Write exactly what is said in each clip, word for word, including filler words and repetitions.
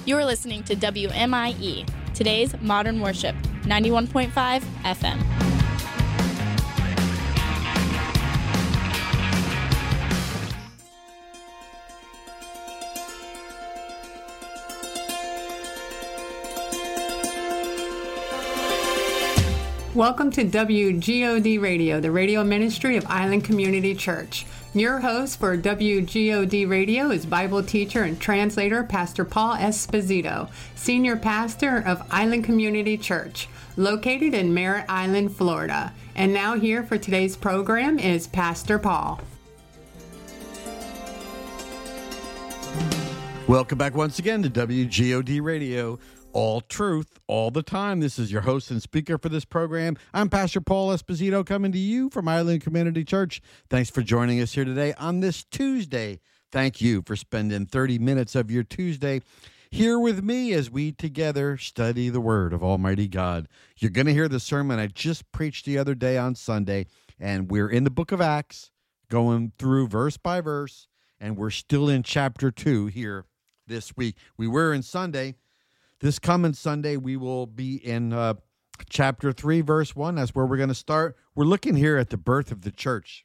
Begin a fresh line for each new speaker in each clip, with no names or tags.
You're listening to W M I E, today's Modern Worship, ninety-one point five F M.
Welcome to W G O D Radio, the radio ministry of Island Community Church. Your host for W G O D Radio is Bible teacher and translator Pastor Paul Esposito, senior pastor of Island Community Church, located in Merritt Island, Florida. And now here for today's program is Pastor Paul.
Welcome back once again to W G O D Radio. All truth, all the time. This is your host and speaker for this program. I'm Pastor Paul Esposito, coming to you from Island Community Church. Thanks for joining us here today on this Tuesday. Thank you for spending thirty minutes of your Tuesday here with me as we together study the Word of Almighty God. You're going to hear the sermon I just preached the other day on Sunday, and we're in the book of Acts, going through verse by verse, and we're still in chapter two here this week. We were in Sunday. This coming Sunday, we will be in uh, chapter three, verse one. That's where we're going to start. We're looking here at the birth of the church.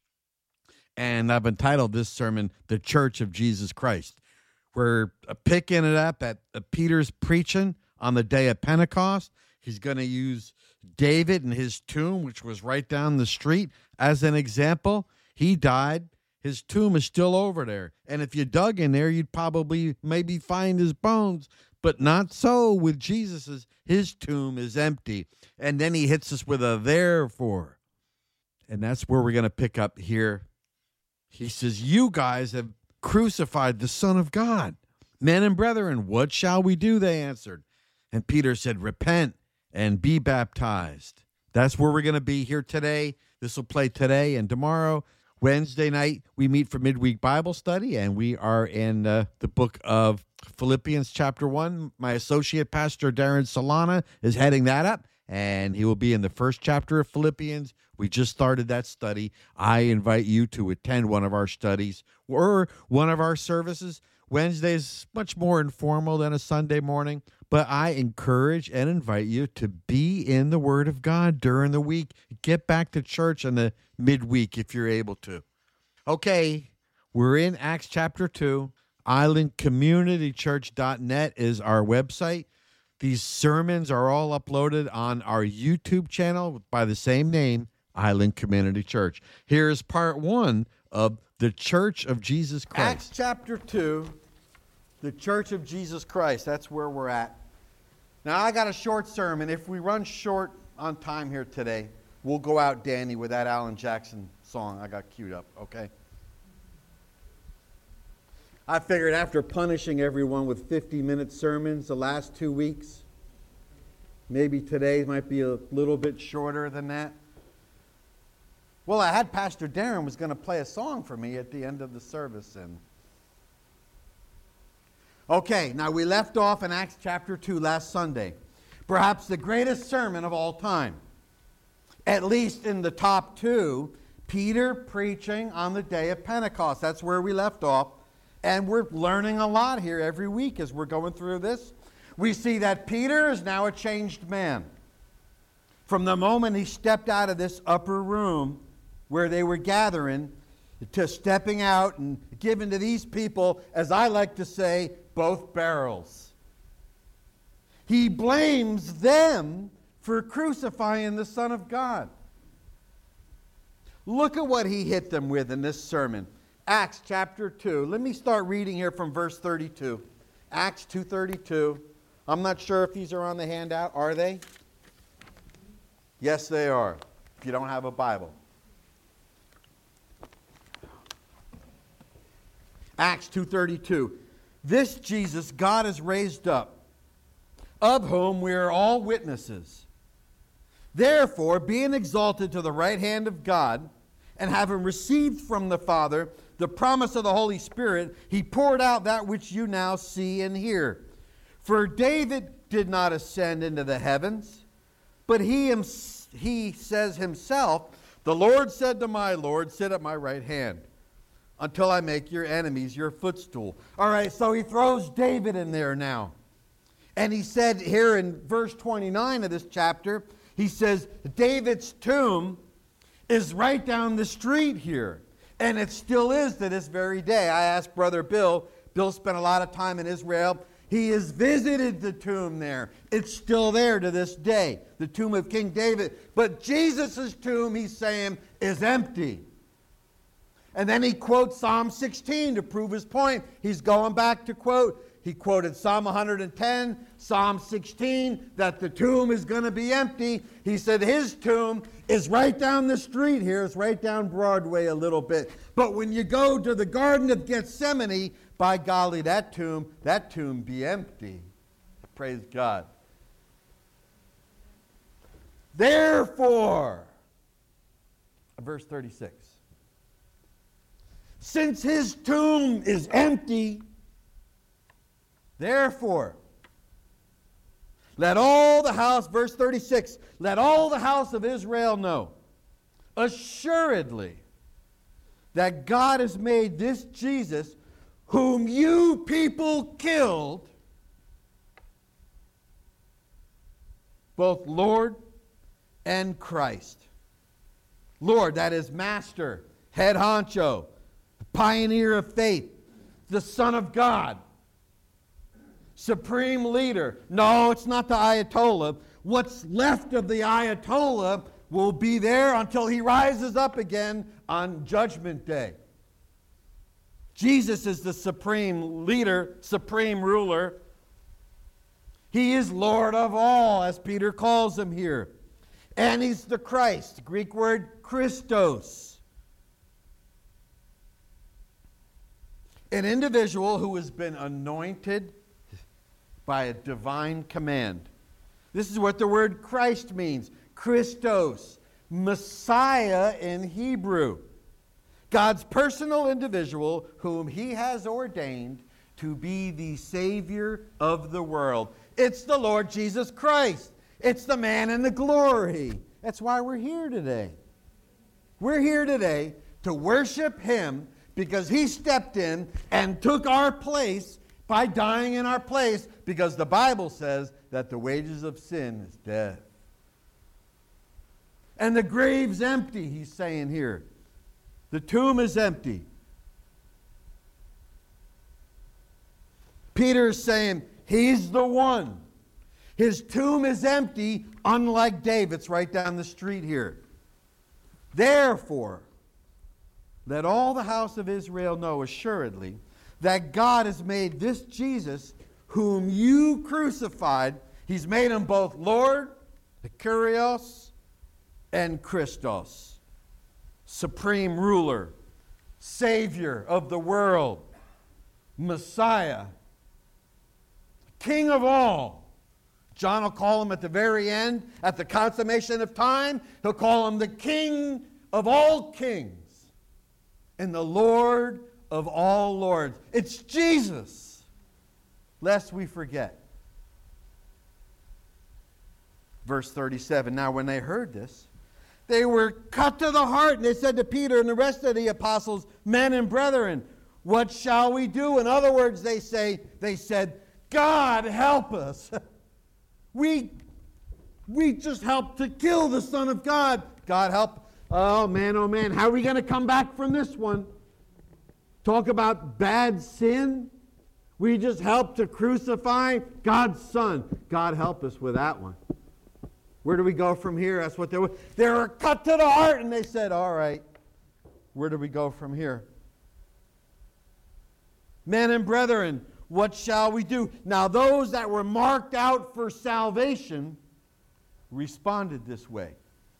And I've entitled this sermon, The Church of Jesus Christ. We're uh, picking it up at uh, Peter's preaching on the day of Pentecost. He's going to use David and his tomb, which was right down the street, as an example. He died. His tomb is still over there. And if you dug in there, you'd probably maybe find his bones. But not so with Jesus's. His tomb is empty. And then he hits us with a therefore. And that's where we're going to pick up here. He says, you guys have crucified the Son of God. Men and brethren, what shall we do? They answered. And Peter said, repent and be baptized. That's where we're going to be here today. This will play today and tomorrow. Wednesday night, we meet for midweek Bible study, and we are in uh, the book of Philippians chapter one. My associate pastor, Darren Solana, is heading that up, and he will be in the first chapter of Philippians. We just started that study. I invite you to attend one of our studies or one of our services. Wednesday is much more informal than a Sunday morning, but I encourage and invite you to be in the Word of God during the week. Get back to church in the midweek if you're able to. Okay, we're in Acts chapter two. island community church dot net is our website. These sermons are all uploaded on our YouTube channel by the same name, Island Community Church. Here's part one of the Church of Jesus Christ. Acts chapter two, the Church of Jesus Christ. That's where we're at. Now, I got a short sermon. If we run short on time here today, we'll go out, Danny, with that Alan Jackson song I got queued up, okay? I figured after punishing everyone with fifty-minute sermons the last two weeks, maybe today might be a little bit shorter than that. Well, I had Pastor Darren was going to play a song for me at the end of the service. And okay, now we left off in Acts chapter two last Sunday. Perhaps the greatest sermon of all time. At least in the top two, Peter preaching on the day of Pentecost. That's where we left off. And we're learning a lot here every week as we're going through this. We see that Peter is now a changed man. From the moment he stepped out of this upper room where they were gathering, to stepping out and giving to these people, as I like to say, both barrels. He blames them for crucifying the Son of God. Look at what he hit them with in this sermon. Acts chapter two. Let me start reading here from verse thirty-two. Acts two thirty-two. I'm not sure if these are on the handout. Are they? Yes, they are. If you don't have a Bible. Acts two thirty-two. This Jesus God has raised up, of whom we are all witnesses. Therefore, being exalted to the right hand of God, and having received from the Father the promise of the Holy Spirit, he poured out that which you now see and hear. For David did not ascend into the heavens, but he, him, he says himself, the Lord said to my Lord, sit at my right hand, until I make your enemies your footstool. All right, so he throws David in there now. And he said here in verse twenty-nine of this chapter, he says, David's tomb is right down the street here. And it still is to this very day. I asked Brother Bill. Bill spent a lot of time in Israel. He has visited the tomb there. It's still there to this day, the tomb of King David. But Jesus' tomb, he's saying, is empty. And then he quotes Psalm sixteen to prove his point. He's going back to quote. He quoted Psalm one hundred ten, Psalm sixteen, that the tomb is going to be empty. He said his tomb is right down the street here. It's right down Broadway a little bit. But when you go to the Garden of Gethsemane, by golly, that tomb, that tomb be empty. Praise God. Therefore, verse thirty-six, since his tomb is empty, therefore, let all the house, verse thirty-six, let all the house of Israel know assuredly that God has made this Jesus, whom you people killed, both Lord and Christ. Lord, that is master, head honcho, pioneer of faith, the Son of God, supreme leader. No, it's not the Ayatollah. What's left of the Ayatollah will be there until he rises up again on Judgment Day. Jesus is the supreme leader, supreme ruler. He is Lord of all, as Peter calls him here. And he's the Christ, Greek word Christos. An individual who has been anointed by a divine command. This is what the word Christ means. Christos, Messiah in Hebrew. God's personal individual whom he has ordained to be the Savior of the world. It's the Lord Jesus Christ. It's the man in the glory. That's why we're here today. We're here today to worship him because he stepped in and took our place by dying in our place, because the Bible says that the wages of sin is death. And the grave's empty, he's saying here. The tomb is empty. Peter is saying, he's the one. His tomb is empty, unlike David's right down the street here. Therefore, let all the house of Israel know assuredly that God has made this Jesus, whom you crucified, he's made him both Lord, the Kyrios, and Christos, supreme ruler, Savior of the world, Messiah, King of all. John will call him at the very end, at the consummation of time, he'll call him the King of all kings and the Lord of all lords. It's Jesus, lest we forget. Verse thirty-seven, now when they heard this, they were cut to the heart, and they said to Peter and the rest of the apostles, men and brethren, what shall we do? In other words, they say, they said, God help us. we, we just helped to kill the Son of God. God help. Oh man, oh man, how are we going to come back from this one? Talk about bad sin. We just helped to crucify God's Son. God help us with that one. Where do we go from here? That's what they were. They were cut to the heart, and they said, all right, where do we go from here? Men and brethren, what shall we do? Now those that were marked out for salvation responded this way.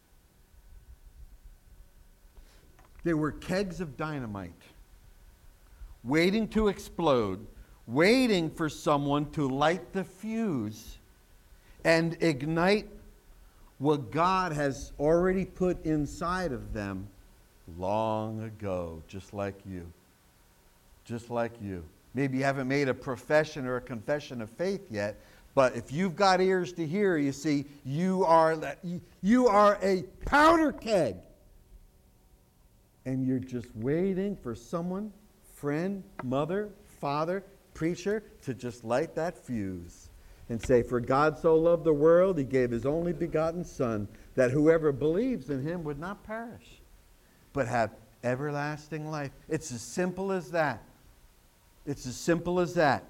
They were kegs of dynamite, waiting to explode, waiting for someone to light the fuse and ignite what God has already put inside of them long ago, just like you. Just like you. Maybe you haven't made a profession or a confession of faith yet, but if you've got ears to hear, you see, you are, you are a powder keg. And you're just waiting for someone, friend, mother, father, preacher, to just light that fuse. and say, "For God so loved the world, he gave his only begotten Son, that whoever believes in him would not perish, but have everlasting life." It's as simple as that. It's as simple as that.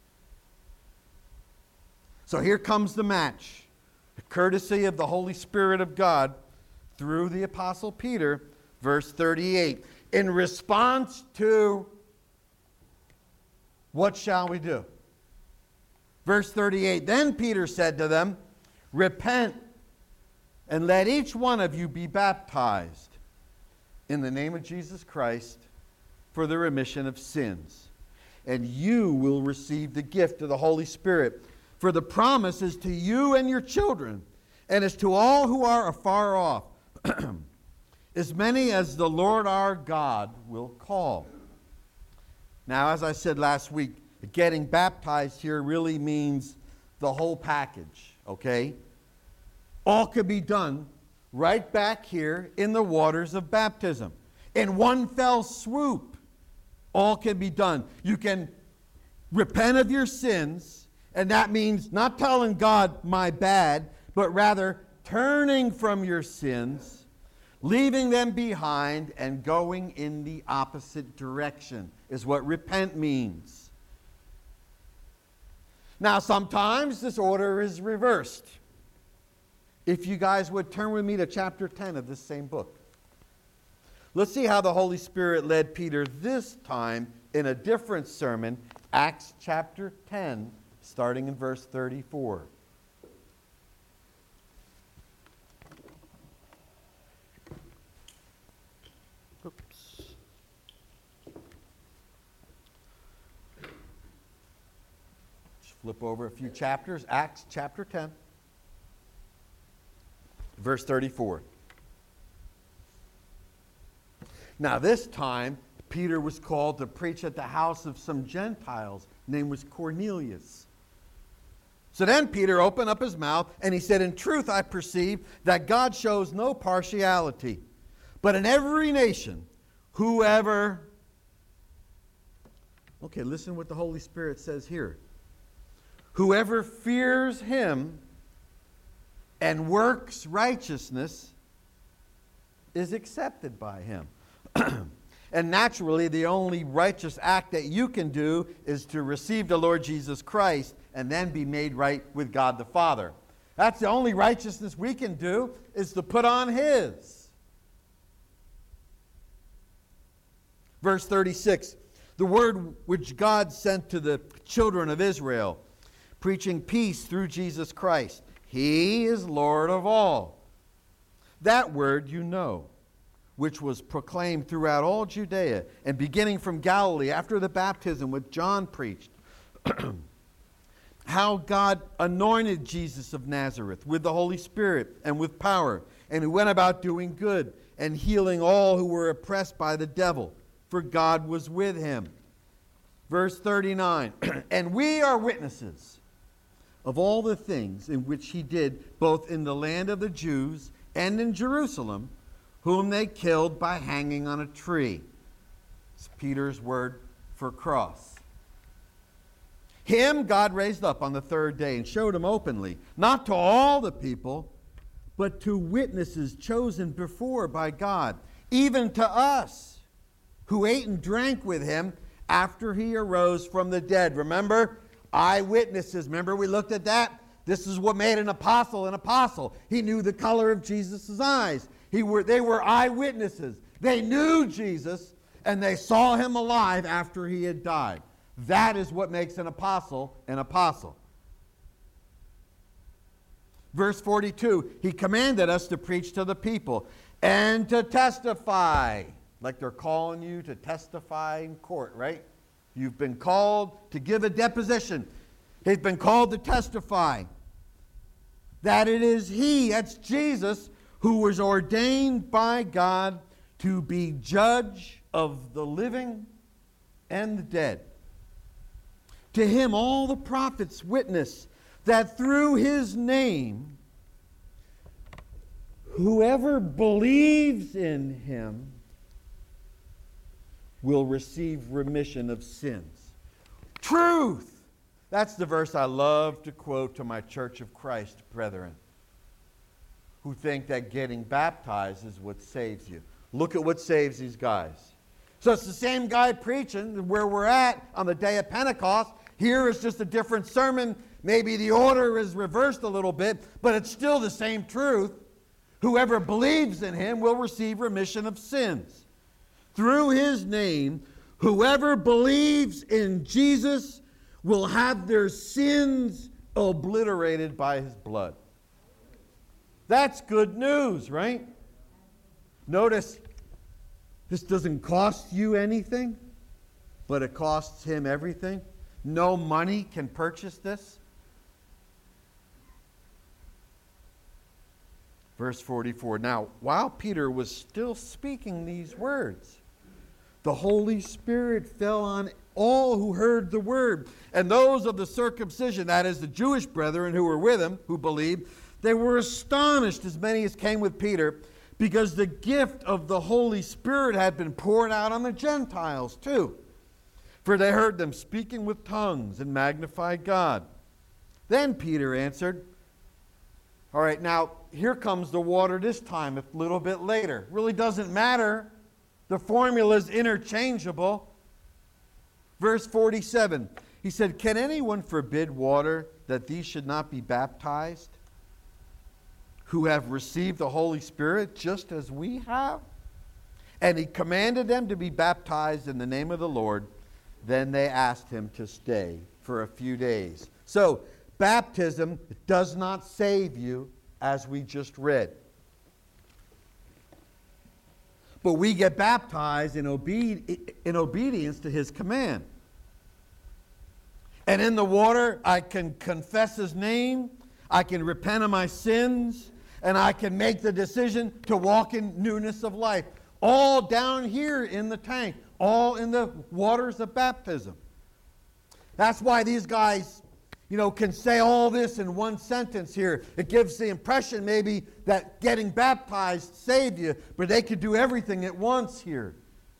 So here comes the match. The courtesy of the Holy Spirit of God through the Apostle Peter, verse thirty-eight. In response to, what shall we do? Verse thirty-eight, then Peter said to them, "Repent, and let each one of you be baptized in the name of Jesus Christ for the remission of sins. And you will receive the gift of the Holy Spirit. For the promise is to you and your children, and is to all who are afar off, as many as the Lord our God will call." Now, as I said last week, getting baptized here really means the whole package, okay? All could be done right back here in the waters of baptism. In one fell swoop, all can be done. You can repent of your sins, and that means not telling God, "my bad," but rather turning from your sins, leaving them behind, and going in the opposite direction is what repent means. Now, sometimes this order is reversed. If you guys would turn with me to chapter ten of this same book. Let's see how the Holy Spirit led Peter this time in a different sermon, Acts chapter ten, starting in verse thirty-four. Oops. Just flip over a few chapters. Acts chapter ten, verse thirty-four. Now this time, Peter was called to preach at the house of some Gentiles. His name was Cornelius. So then Peter opened up his mouth and he said, "In truth I perceive that God shows no partiality, but in every nation, whoever..." Okay, listen what the Holy Spirit says here. "Whoever fears him and works righteousness is accepted by him." And naturally, the only righteous act that you can do is to receive the Lord Jesus Christ and then be made right with God the Father. That's the only righteousness we can do, is to put on His. Verse thirty-six, the word which God sent to the children of Israel, preaching peace through Jesus Christ. He is Lord of all. That word you know, which was proclaimed throughout all Judea, and beginning from Galilee after the baptism which John preached, how God anointed Jesus of Nazareth with the Holy Spirit and with power, and who went about doing good and healing all who were oppressed by the devil, for God was with him. Verse thirty-nine, and we are witnesses of all the things in which he did, both in the land of the Jews and in Jerusalem, whom they killed by hanging on a tree. It's Peter's word for cross. Him God raised up on the third day and showed him openly, not to all the people, but to witnesses chosen before by God, even to us, who ate and drank with him after he arose from the dead. Remember? Eyewitnesses. Remember we looked at that? This is what made an apostle an apostle. He knew the color of Jesus' eyes. He were, they were eyewitnesses. They knew Jesus, and they saw him alive after he had died. That is what makes an apostle an apostle. Verse forty-two, he commanded us to preach to the people and to testify. Like they're calling you to testify in court, right? You've been called to give a deposition. He's been called to testify that it is he, that's Jesus, who was ordained by God to be judge of the living and the dead. To him all the prophets witness that through his name, whoever believes in him will receive remission of sins. Truth! That's the verse I love to quote to my Church of Christ brethren who think that getting baptized is what saves you. Look at what saves these guys. So it's the same guy preaching where we're at on the day of Pentecost. Here is just a different sermon. Maybe the order is reversed a little bit, but it's still the same truth. Whoever believes in him will receive remission of sins. Through his name, whoever believes in Jesus will have their sins obliterated by his blood. That's good news, right? Notice, this doesn't cost you anything, but it costs him everything. No money can purchase this. Verse forty-four, now, while Peter was still speaking these words, the Holy Spirit fell on all who heard the word. And those of the circumcision, that is the Jewish brethren who were with him, who believed, they were astonished, as many as came with Peter, because the gift of the Holy Spirit had been poured out on the Gentiles too. For they heard them speaking with tongues and magnified God. Then Peter answered, all right, now here comes the water this time, a little bit later. Really doesn't matter. The formula is interchangeable. Verse forty-seven, he said, can anyone forbid water that these should not be baptized, who have received the Holy Spirit just as we have? And he commanded them to be baptized in the name of the Lord. Then they asked him to stay for a few days. So, baptism does not save you, as we just read. But we get baptized in, obe- in obedience to his command. And in the water, I can confess his name, I can repent of my sins, and I can make the decision to walk in newness of life. All down here in the tank, all in the waters of baptism. That's why these guys, you know, can say all this in one sentence here. It gives the impression maybe that getting baptized saved you, but they could do everything at once here.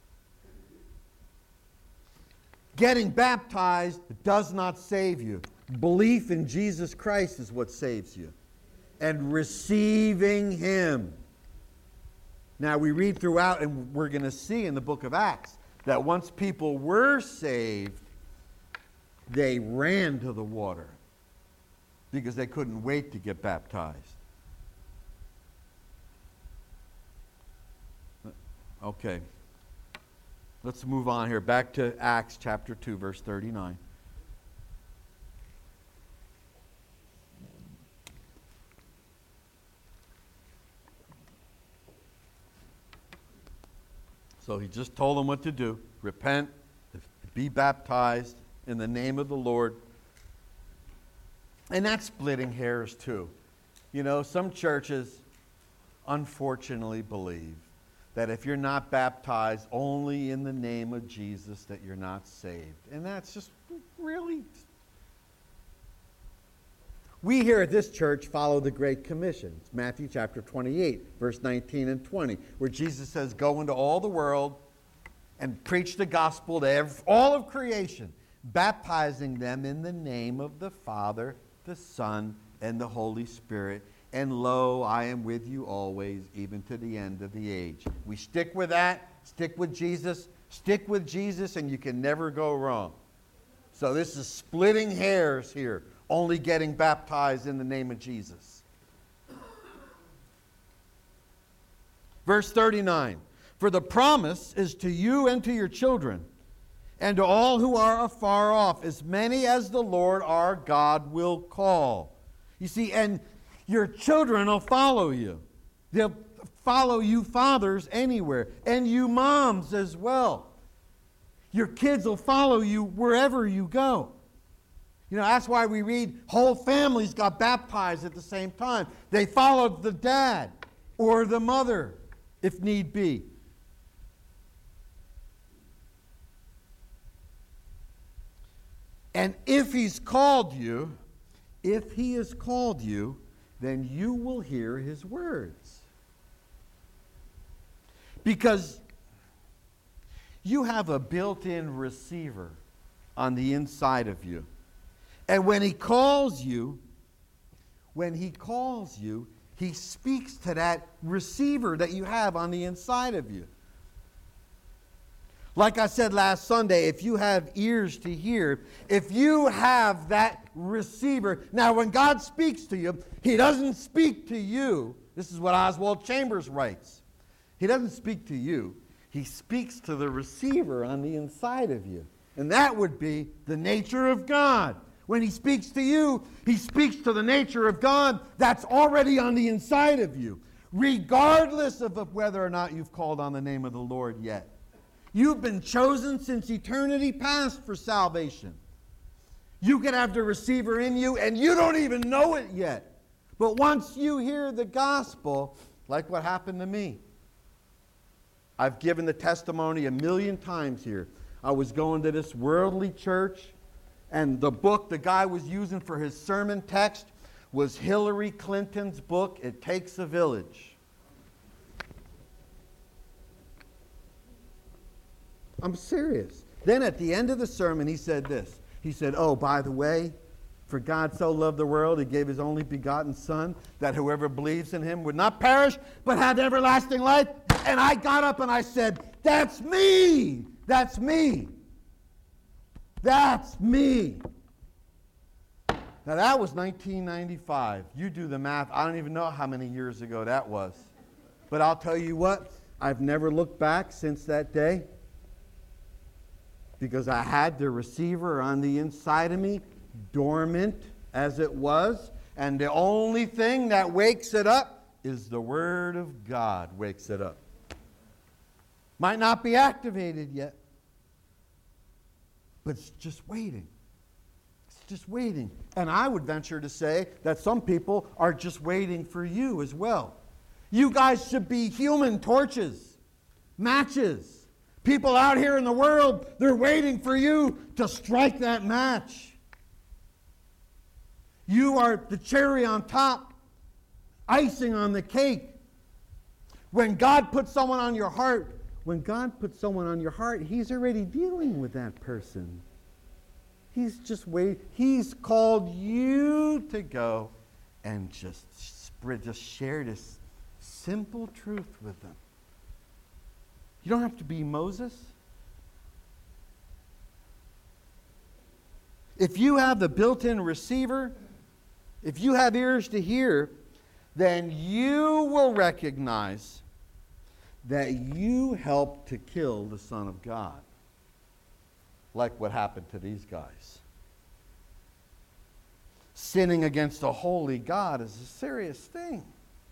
Getting baptized does not save you. Belief in Jesus Christ is what saves you. And receiving him. Now we read throughout, and we're going to see in the book of Acts, that once people were saved, they ran to the water because they couldn't wait to get baptized. Okay. Let's move on here. Back to Acts chapter two, verse thirty-nine. So he just told them what to do. Repent, be baptized in the name of the Lord. And that's splitting hairs too. You know, some churches unfortunately believe that if you're not baptized only in the name of Jesus, that you're not saved. And that's just really... We here at this church follow the Great Commission. It's Matthew chapter twenty-eight, verse nineteen and twenty, where Jesus says, go into all the world and preach the gospel to every, all of creation, baptizing them in the name of the Father, the Son, and the Holy Spirit. And lo, I am with you always, even to the end of the age. We stick with that, stick with Jesus, stick with Jesus, and you can never go wrong. So this is splitting hairs here, only getting baptized in the name of Jesus. Verse thirty-nine, for the promise is to you and to your children, and to all who are afar off, as many as the Lord our God will call. You see, and your children will follow you. They'll follow you fathers anywhere, and you moms as well. Your kids will follow you wherever you go. You know, that's why we read whole families got baptized at the same time. They followed the dad or the mother, if need be. And if he's called you, if he has called you, then you will hear his words. Because you have a built-in receiver on the inside of you. And when he calls you, when he calls you, he speaks to that receiver that you have on the inside of you. Like I said last Sunday, if you have ears to hear, if you have that receiver. Now, when God speaks to you, he doesn't speak to you. This is what Oswald Chambers writes. He doesn't speak to you. He speaks to the receiver on the inside of you. And that would be the nature of God. When he speaks to you, he speaks to the nature of God that's already on the inside of you, regardless of whether or not you've called on the name of the Lord yet. You've been chosen since eternity past for salvation. You could have the receiver in you and you don't even know it yet. But once you hear the gospel, like what happened to me, I've given the testimony a million times here. I was going to this worldly church, and the book the guy was using for his sermon text was Hillary Clinton's book, It Takes a Village. I'm serious. Then at the end of the sermon, he said this. He said, oh, by the way, for God so loved the world, he gave his only begotten Son, that whoever believes in him would not perish, but have everlasting life. And I got up and I said, that's me. That's me. That's me. Now that was nineteen ninety-five. You do the math. I don't even know how many years ago that was. But I'll tell you what, I've never looked back since that day, because I had the receiver on the inside of me, dormant as it was, and the only thing that wakes it up is the Word of God wakes it up. Might not be activated yet, but it's just waiting. It's just waiting. And I would venture to say that some people are just waiting for you as well. You guys should be human torches, matches. People out here in the world, they're waiting for you to strike that match. You are the cherry on top, icing on the cake. When God puts someone on your heart, when God puts someone on your heart, he's already dealing with that person. He's just wait. He's called you to go and just spread, just share this simple truth with them. You don't have to be Moses. If you have the built-in receiver, if you have ears to hear, then you will recognize that you helped to kill the Son of God, like what happened to these guys. Sinning against a holy God is a serious thing.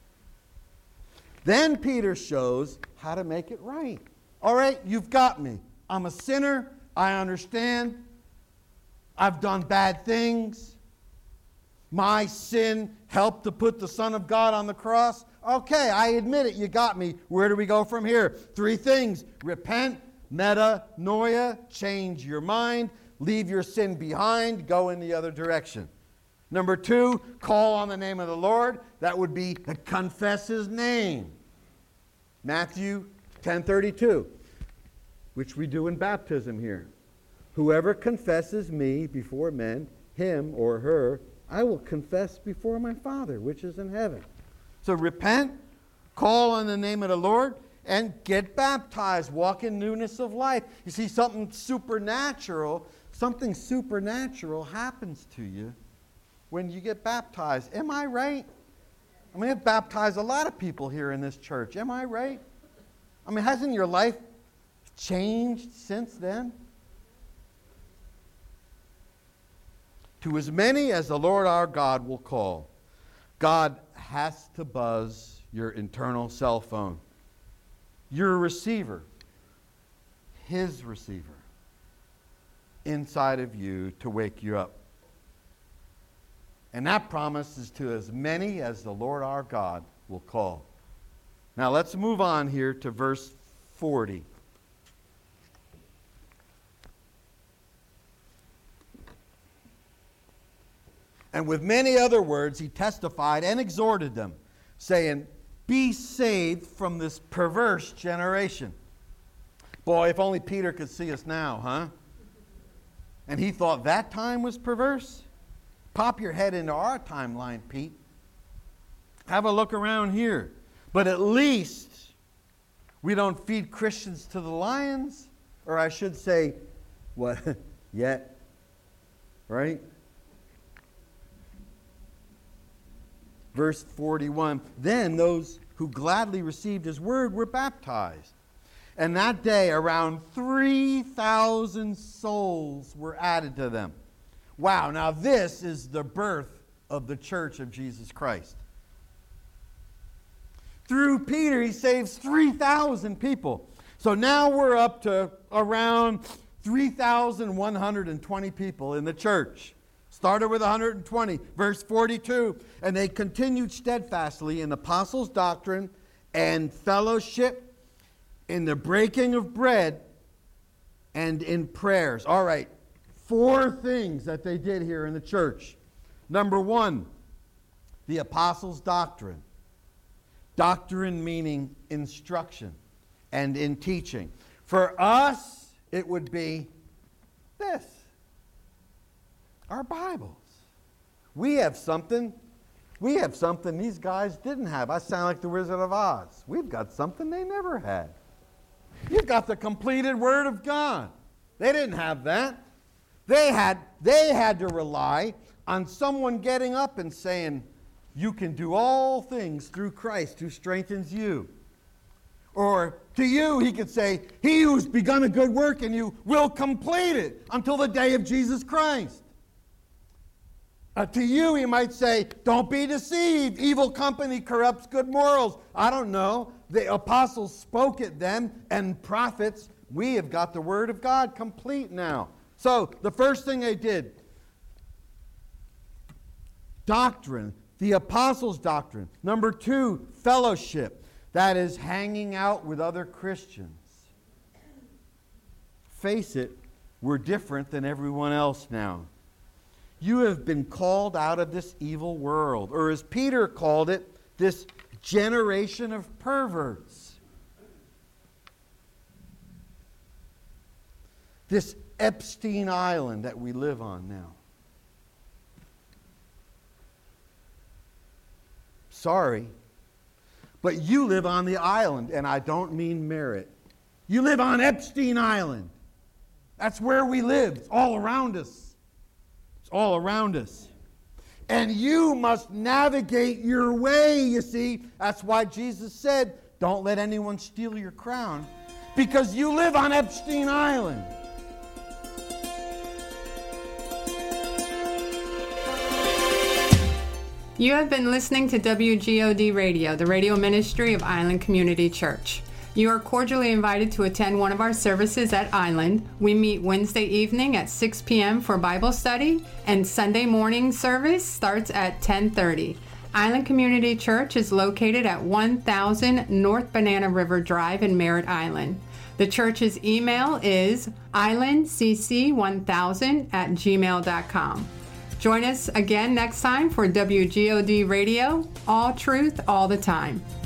Then Peter shows how to make it right. All right, you've got me. I'm a sinner. I understand. I've done bad things. My sin helped to put the Son of God on the cross. Okay, I admit it. You got me. Where do we go from here? Three things. Repent, metanoia, change your mind, leave your sin behind, go in the other direction. Number two, call on the name of the Lord. That would be to confess his name. Matthew ten thirty-two, which we do in baptism here. Whoever confesses me before men, him or her, I will confess before my Father, which is in heaven. So repent, call on the name of the Lord, and get baptized. Walk in newness of life. You see, something supernatural, something supernatural happens to you when you get baptized. Am I right? I mean, I've baptized a lot of people here in this church. Am I right? I mean, hasn't your life changed since then? To as many as the Lord our God will call. God has to buzz your internal cell phone. Your receiver, his receiver, inside of you to wake you up. And that promise is to as many as the Lord our God will call. Now let's move on here to verse forty. And with many other words he testified and exhorted them, saying, be saved from this perverse generation. Boy, if only Peter could see us now, huh? And he thought that time was perverse? pop your head into our timeline, Pete. Have a look around here. But at least we don't feed Christians to the lions. Or I should say, what? Yet. Right? Verse forty-one, then those who gladly received his word were baptized. And that day, around three thousand souls were added to them. Wow, now this is the birth of the church of Jesus Christ. Through Peter, he saves three thousand people. So now we're up to around three thousand one hundred twenty people in the church. Started with one hundred twenty, verse forty-two. And they continued steadfastly in apostles' doctrine and fellowship, in the breaking of bread, and in prayers. All right, four things that they did here in the church. Number one, the apostles' doctrine. Doctrine meaning instruction and in teaching. For us, it would be this. Our Bibles. We have something. We have something these guys didn't have. I sound like the Wizard of Oz. We've got something they never had. You've got the completed Word of God. They didn't have that. They had, they had to rely on someone getting up and saying, you can do all things through Christ who strengthens you. Or to you, he could say, he who's begun a good work in you will complete it until the day of Jesus Christ. Uh, to you, he might say, don't be deceived. Evil company corrupts good morals. I don't know. The apostles spoke it then, and prophets. We have got the Word of God complete now. So, the first thing they did, doctrine, the apostles' doctrine. Number two, fellowship. That is hanging out with other Christians. Face it, we're different than everyone else now. You have been called out of this evil world, or as Peter called it, this generation of perverts. This Epstein Island that we live on now. Sorry, but you live on the island, and I don't mean merit. You live on Epstein Island. That's where we live. It's all around us. It's all around us. And you must navigate your way, you see. That's why Jesus said, don't let anyone steal your crown, because you live on Epstein Island.
You have been listening to W G O D Radio, the radio ministry of Island Community Church. You are cordially invited to attend one of our services at Island. We meet Wednesday evening at six p.m. for Bible study, and Sunday morning service starts at ten thirty. Island Community Church is located at one thousand North Banana River Drive in Merritt Island. The church's email is island c c one thousand at gmail dot com. Join us again next time for W G O D Radio, all truth, all the time.